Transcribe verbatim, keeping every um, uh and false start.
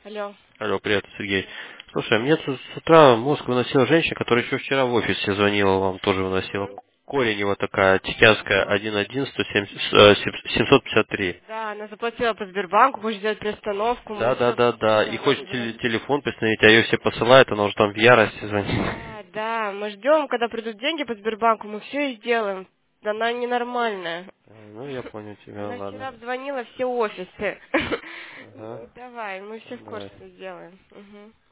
Алло. Алло, привет, Сергей. Слушай, мне тут с утра мозг выносила женщина, которая еще вчера в офисе звонила, вам тоже выносила. Мгм. Корень его такая, чеканская, один один сто семьсот пятьдесят три. Да, она заплатила по Сбербанку, хочет сделать приостановку, мы Да, да, все да, да. И специально хочет ждем. теле- телефон постановить, а ее все посылают, она уже там в ярости звонит. Да, да, мы ждем, когда придут деньги по Сбербанку, мы все сделаем. Да она ненормальная. Ну, я понял тебя, Она ладно. вчера обзвонила все офисы. Ага, Ну давай, мы все в курсе давай. сделаем. Мгм.